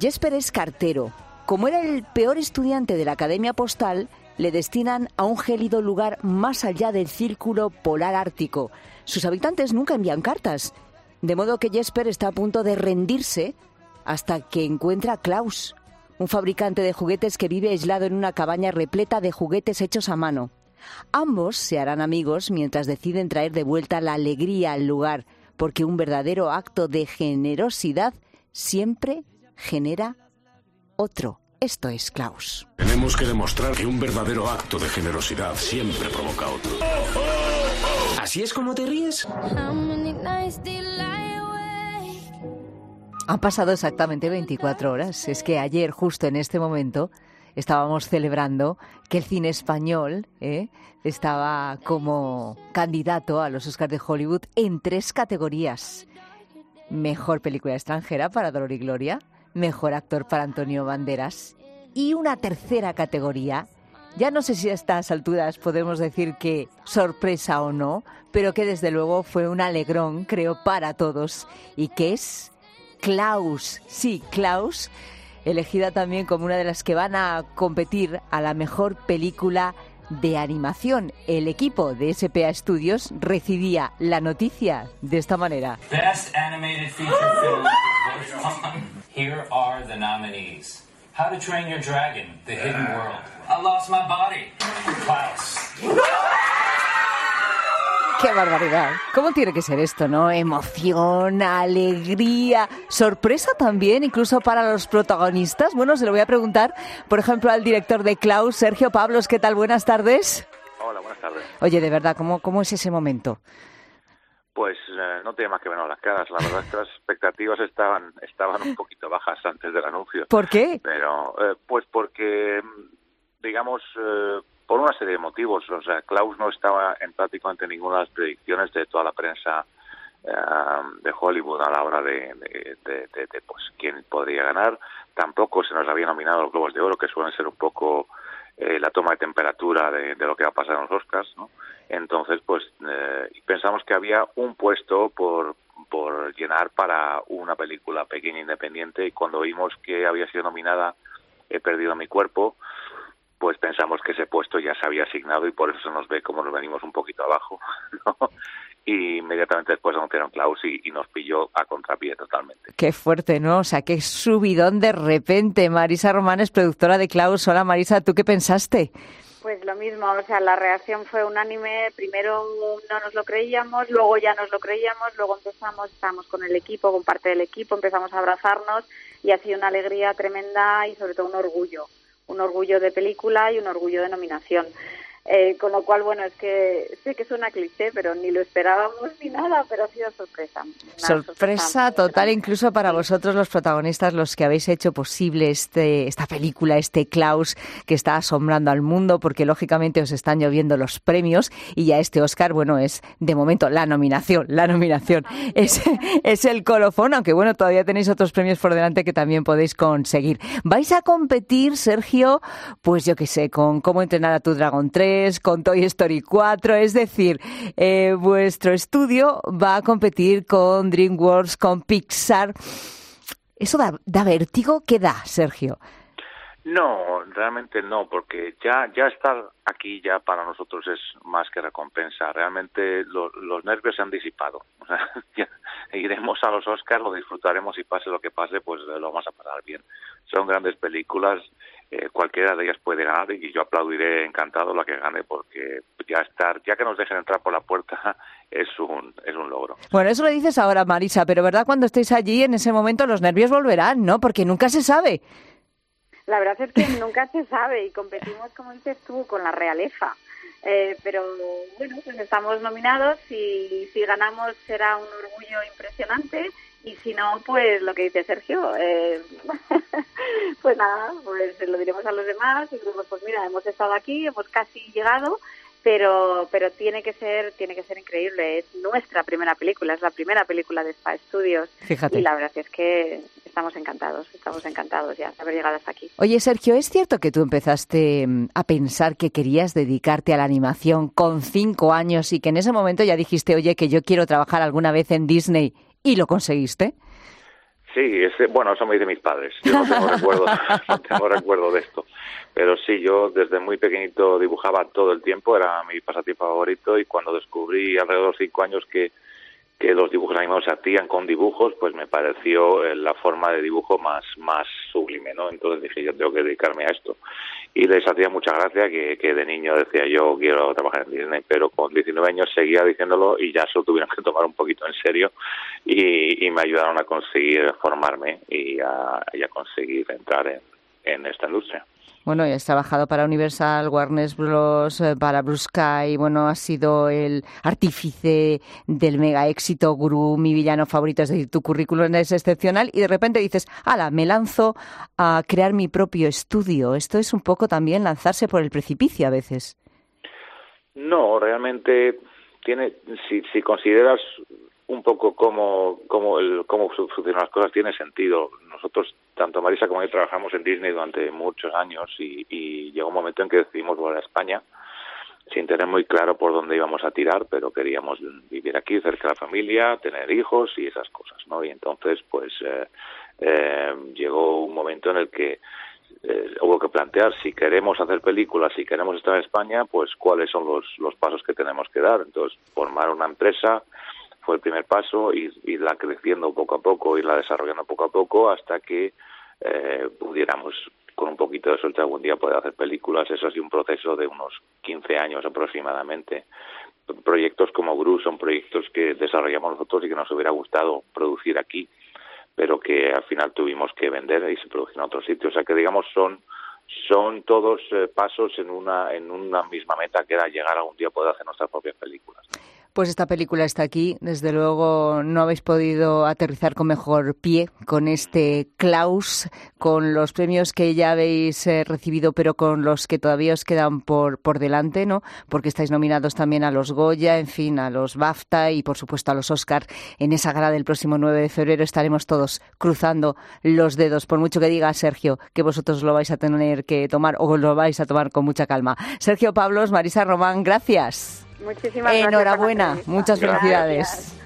Jesper es cartero. Como era el peor estudiante de la Academia Postal, le destinan a un gélido lugar más allá del círculo polar ártico. Sus habitantes nunca envían cartas, de modo que Jesper está a punto de rendirse hasta que encuentra a Klaus, un fabricante de juguetes que vive aislado en una cabaña repleta de juguetes hechos a mano. Ambos se harán amigos mientras deciden traer de vuelta la alegría al lugar, porque un verdadero acto de generosidad siempre genera otro. Esto es Klaus. Tenemos que demostrar que un verdadero acto de generosidad siempre provoca otro. ¿Así es como te ríes? Han pasado exactamente 24 horas. Es que ayer, justo en este momento, estábamos celebrando que el cine español estaba como candidato a los Oscars de Hollywood en 3 categorías. Mejor película extranjera para Dolor y Gloria, mejor actor para Antonio Banderas y una tercera categoría. Ya no sé si a estas alturas podemos decir que sorpresa o no, pero que desde luego fue un alegrón, creo, para todos, y que es Klaus. Sí, Klaus, elegida también como una de las que van a competir a la mejor película de animación. El equipo de SPA Studios recibía la noticia de esta manera. Best Animated Feature Film. Here are the nominees. How to Train Your Dragon, The Hidden World. I Lost My Body, Klaus. ¡Qué barbaridad! ¿Cómo tiene que ser esto, no? Emoción, alegría, sorpresa también, incluso para los protagonistas. Bueno, se lo voy a preguntar, por ejemplo, al director de Klaus, Sergio Pablos. ¿Qué tal? Buenas tardes. Hola, buenas tardes. Oye, de verdad, ¿cómo es ese momento? Pues no tiene más que vernos las caras. La verdad es que las expectativas estaban un poquito bajas antes del anuncio. ¿Por qué? Pero, pues porque, digamos, por una serie de motivos. O sea, Klaus no estaba en prácticamente ninguna de las predicciones de toda la prensa de Hollywood a la hora de pues quién podría ganar. Tampoco se nos había nominado los Globos de Oro, que suelen ser un poco la toma de temperatura de lo que va a pasar en los Oscars, ¿no? Entonces, pues pensamos que había un puesto por llenar para una película pequeña e independiente, y cuando vimos que había sido nominada He perdido mi cuerpo, pues pensamos que ese puesto ya se había asignado y por eso se nos ve como nos venimos un poquito abajo, ¿no? Y inmediatamente después anunciaron Klaus y nos pilló a contrapié totalmente. Qué fuerte, ¿no? O sea, qué subidón de repente. Marisa Román es productora de Klaus. Hola, Marisa, ¿tú qué pensaste? Pues lo mismo, o sea, la reacción fue unánime. Primero no nos lo creíamos, luego ya nos lo creíamos, luego estábamos con el equipo, con parte del equipo, empezamos a abrazarnos y ha sido una alegría tremenda y sobre todo un orgullo de película y un orgullo de nominación. Con lo cual, bueno, es que sé que suena cliché, pero ni lo esperábamos ni nada, pero ha sido sorpresa. Sorpresa total, incluso para vosotros los protagonistas, los que habéis hecho posible esta película, este Klaus, que está asombrando al mundo, porque lógicamente os están lloviendo los premios, y ya este Oscar, bueno, es de momento la nominación, es el colofón, aunque bueno, todavía tenéis otros premios por delante que también podéis conseguir. Vais a competir, Sergio, pues yo qué sé, con Cómo entrenar a tu dragón 3, con Toy Story 4, es decir, vuestro estudio va a competir con DreamWorks, con Pixar. ¿Eso da vértigo? ¿Qué da, Sergio? No, realmente no, porque ya estar aquí ya para nosotros es más que recompensa. Realmente los nervios se han disipado. O sea, ya iremos a los Oscars, lo disfrutaremos y pase lo que pase, pues lo vamos a pasar bien. Son grandes películas, cualquiera de ellas puede ganar y yo aplaudiré encantado la que gane, porque ya que nos dejen entrar por la puerta es un logro. Bueno, eso lo dices ahora, Marisa, pero ¿verdad? Cuando estéis allí, en ese momento los nervios volverán, ¿no? Porque nunca se sabe. La verdad es que nunca se sabe y competimos, como dices tú, con la realeza. Pero bueno, pues estamos nominados y si ganamos será un orgullo impresionante y si no, pues lo que dice Sergio, pues nada, pues lo diremos a los demás y diremos, pues mira, hemos estado aquí, hemos casi llegado, pero tiene que ser increíble. Es nuestra primera película, es la primera película de SPA Studios. Fíjate. Y la verdad es que estamos encantados ya de haber llegado hasta aquí. Oye, Sergio, ¿es cierto que tú empezaste a pensar que querías dedicarte a la animación con 5 años y que en ese momento ya dijiste, oye, que yo quiero trabajar alguna vez en Disney, y lo conseguiste? Sí, bueno, eso me dicen mis padres. Yo no tengo recuerdo de esto. Pero sí, yo desde muy pequeñito dibujaba todo el tiempo, era mi pasatiempo favorito, y cuando descubrí alrededor de 5 años que los dibujos animados se hacían con dibujos, pues me pareció la forma de dibujo más sublime, ¿no? Entonces dije, yo tengo que dedicarme a esto. Y les hacía mucha gracia que de niño decía yo quiero trabajar en Disney, pero con 19 años seguía diciéndolo y ya se lo tuvieron que tomar un poquito en serio y me ayudaron a conseguir formarme y a conseguir entrar en esta industria. Bueno, y has trabajado para Universal, Warner Bros., para Blue Sky. Bueno, has sido el artífice del mega éxito Gru, mi villano favorito. Es decir, tu currículum es excepcional y de repente dices, ¡hala, me lanzo a crear mi propio estudio! Esto es un poco también lanzarse por el precipicio a veces. No, realmente si consideras un poco cómo funcionan las cosas, tiene sentido. Nosotros, tanto Marisa como yo, trabajamos en Disney durante muchos años y llegó un momento en que decidimos volver a España sin tener muy claro por dónde íbamos a tirar, pero queríamos vivir aquí cerca de la familia, tener hijos y esas cosas, ¿no? Y entonces pues llegó un momento en el que hubo que plantear si queremos hacer películas, si queremos estar en España, pues cuáles son los pasos que tenemos que dar. Entonces, formar una empresa fue el primer paso, irla creciendo poco a poco, irla desarrollando poco a poco hasta que pudiéramos, con un poquito de suerte, algún día poder hacer películas. Eso ha sido un proceso de unos 15 años aproximadamente. Proyectos como Gru son proyectos que desarrollamos nosotros y que nos hubiera gustado producir aquí, pero que al final tuvimos que vender y se produjeron en otros sitios. O sea que, digamos, son todos pasos en una misma meta, que era llegar algún día a poder hacer nuestras propias películas. Pues esta película está aquí. Desde luego no habéis podido aterrizar con mejor pie con este Klaus, con los premios que ya habéis recibido, pero con los que todavía os quedan por delante, ¿no? Porque estáis nominados también a los Goya, en fin, a los BAFTA y por supuesto a los Oscar. En esa gala del próximo 9 de febrero estaremos todos cruzando los dedos, por mucho que diga Sergio que vosotros lo vais a tener que tomar o lo vais a tomar con mucha calma. Sergio Pablos, Marisa Román, gracias. Muchísimas gracias. Enhorabuena, muchas felicidades.